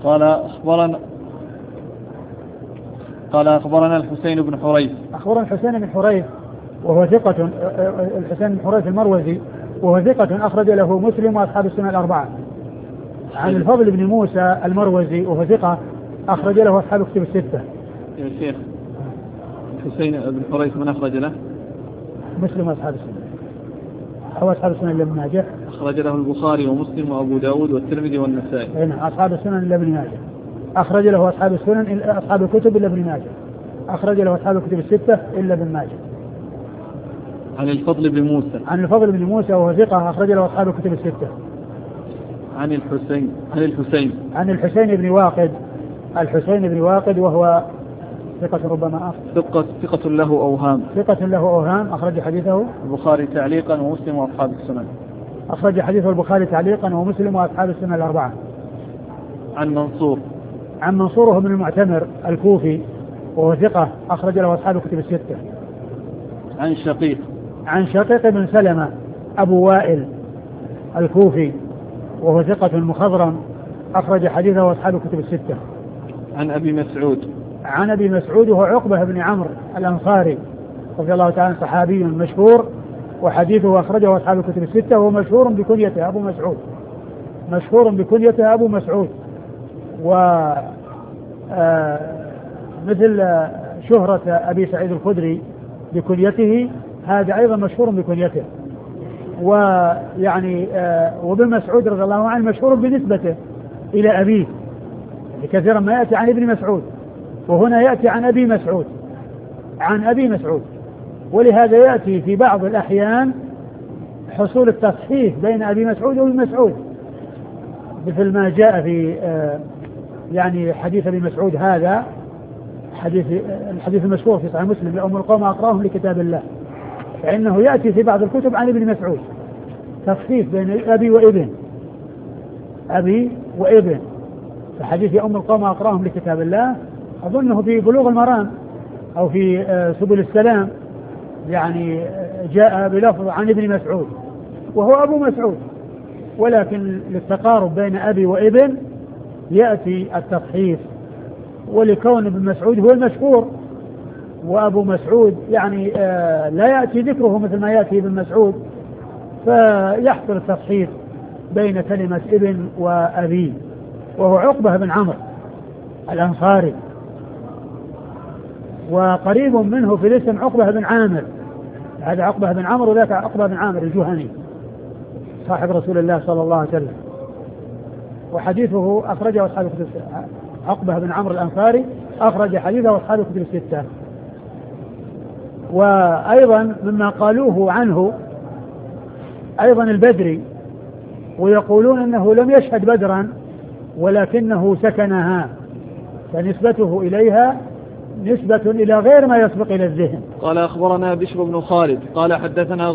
قال أخبرنا الحسين بن حريث. أخبرنا الحسين بن حريث وهو ثقة، الحسين بن حريث المروزي وهو ثقة أخرج له مسلم وأصحاب السنن الأربعة. عن الفضل بن موسى المروزي وهو ثقة أخرج له أصحاب الكتب الستة. يا شيخ الحسين بن حريث من أخرج له؟ مسلم وأصحاب السنن أو أصحاب السنن لابن ماجه. أخرج له البخاري ومسلم وأبو داود والترمذي والنسائي. نعم أصحاب السنن لابن ماجه. أخرج له أصحاب السنن أصحاب الكتب إلا ابن ماجه. أخرج له أصحاب الكتب الستة إلا ابن ماجه. عن الفضل بن موسى. عن الفضل بن موسى وهو ثقة أخرج له أصحاب الكتب الستة. عن الحسين بن واقد. الحسين بن واقد وهو ثقة ربما ثقة له أوهام أخرج حديثه البخاري تعليقا ومسلم وأصحاب السنن. أخرج حديثه البخاري تعليقا ومسلم وأصحاب السنن الأربعة. عن منصور وهو من المعتمر الكوفي وهو ثقة أخرج له أصحاب الكتب الستة. عن شقيق بن سلمة أبو وائل الكوفي وهو ثقة مخضرم أخرج حديثه أصحاب الكتب الستة. عن أبي مسعود وهو عقبة بن عمرو الأنصاري رضي الله تعالى صحابي مشهور وحديثه أخرجه أصحاب الكتب الستة وهو مشهور بكنيته أبو مسعود ومثل شهرة أبي سعيد الخدري بكنيته هذا أيضا مشهور بكنيته. ويعني وابن مسعود رضي الله عنه مشهور بنسبته إلى أبيه كثيرا ما يأتي عن ابن مسعود وهنا يأتي عن أبي مسعود ولهذا يأتي في بعض الأحيان حصول التصحيح بين أبي مسعود وابن مسعود مثل ما جاء في يعني حديث أبي مسعود هذا الحديث المشهور في صحيح مسلم لأم القوم أقراهم لكتاب الله فإنه يأتي في بعض الكتب عن ابن مسعود تصحيح بين أبي وابن فحديث أم القوم أقراهم لكتاب الله أظنه في بلوغ المرام أو في سبل السلام يعني جاء بلفظ عن ابن مسعود وهو أبو مسعود ولكن للتقارب بين أبي وابن يأتي التصحيح ولكون ابن مسعود هو المشهور وأبو مسعود يعني لا يأتي ذكره مثل ما يأتي ابن مسعود فيحصل التصحيح بين كلمة ابن وأبي وهو عقبة بن عمرو الأنصاري وقريب منه في الاسم عقبة بن عامر هذا عقبة بن عمرو وذاك عقبة بن عامر الجهني صاحب رسول الله صلى الله عليه وسلم وحديثه أخرجه أصحاب الكتب الستة. عقبة بن عمرو الأنصاري أخرج حديثه أصحاب الكتب الستة. وأيضا مما قالوه عنه أيضا البدري ويقولون أنه لم يشهد بدرا ولكنه سكنها فنسبته إليها نسبة إلى غير ما يسبق إلى الذهن. قال أخبرنا بشر بن خالد قال حدثنا